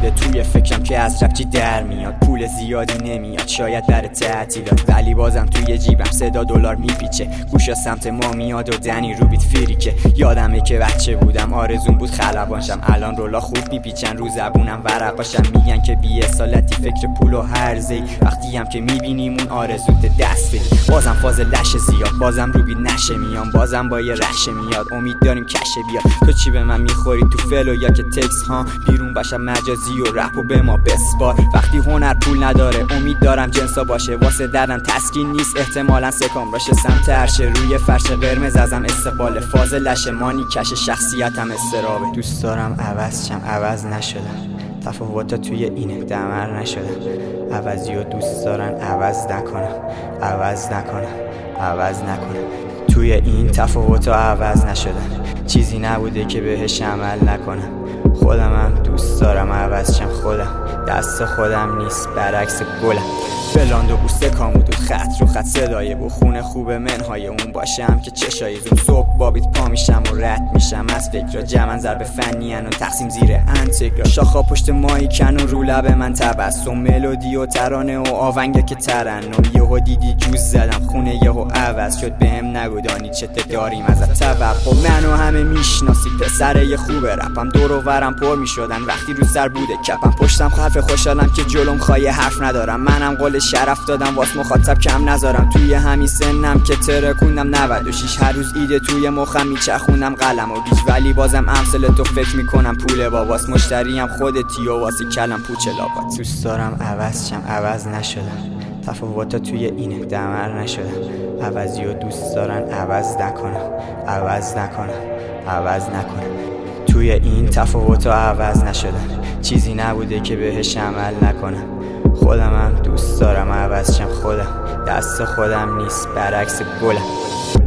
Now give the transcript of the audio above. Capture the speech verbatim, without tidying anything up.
شده توی فکرم که از رفتی در میاد. پول زیادی نمیاد شاید در تعطیلات، ولی بازم توی جیبم صدا دلار میپیچه. گوشا سمت ما میاد و دنی رو بیت فری که یادمه که بچه بودم آرزون بود خلبانشم. الان رولا خوب میپیچن رو زبونم ورقاشم، میگن که بی اصالتی فکر پول و هرزی. وقتی هم که میبینیم اون آرزوت دست بدی، بازم فاز لشه زیاد، بازم رو بیت نشه میام، بازم با یه رشه میاد. امید داریم کشه بیاد. تو چی به من میخوری تو فلو یا که تکس ها؟ بیرون باشم مجازی و رپ و به ما بسپار. وقتی هنر پول نداره امید دارم جنسا باشه، واسه دردم تسکین نیست احتمالاً سکام باشه. سمت عرشه روی فرش قرمز ازم استقبال فاز لشه مانی کش شخصیتم استرابه. دوست دارم عوض شم عوض نشدم، تفاوتا توی اینه دمر نشدم. عوضی و دوست دارن عوض نکنم، عوض نکنم، عوض نکنم. توی این تفاوتا عوض نشدم، چیزی نبوده که بهش عمل نکنم. خودمم دوست دارم عوض شم خودم، دست خودم نیست برعکس گلم. بلاند و بوسته کامود خط رو خط صدای بو خونه خوب منهای اون باشم که چشای زون صبح بابیت پا میشم و رد میشم از فکر جمن ضرب فنی و تقسیم زیر انتگرا. شاخا پشت مایی کن و رو لب من تبسم، ملودی و ترانه و آونگه که ترنم. یهو دیدی جوز زدم خونه یهو عوض شد، بهم نگو دانی چته داریم ازت توقع. منو همه میشناسی پسره خوب رپم، دور و ورم پر میشدن وقتی رو سر بوده کپم. پشتم حرف خوشحالم که جلوم خواهی حرف ندارم، منم قول شرف دادم واس مخاطب کم نذارم. توی همین سنم که ترکوندم نود و شش، هر روز ایده توی مخم میچخوندم قلم و بیج، ولی بازم امثل تو فکر میکنم پول باباست. مشتریم خودتی و واسی کلم پوچ لابات. دوست دارم عوض شم عوض نشدم، تفاوتا توی اینه دمر نشدم. عوضی و دوست دارن عوض نکنم، عوض نکنم، عوض نکنم. توی این تفاوتا عوض نشدم، چیزی نبوده که بهش عمل نکنم. خودمم دوست دارم عوض شم خودم، دست خودم نیست برعکس گلم.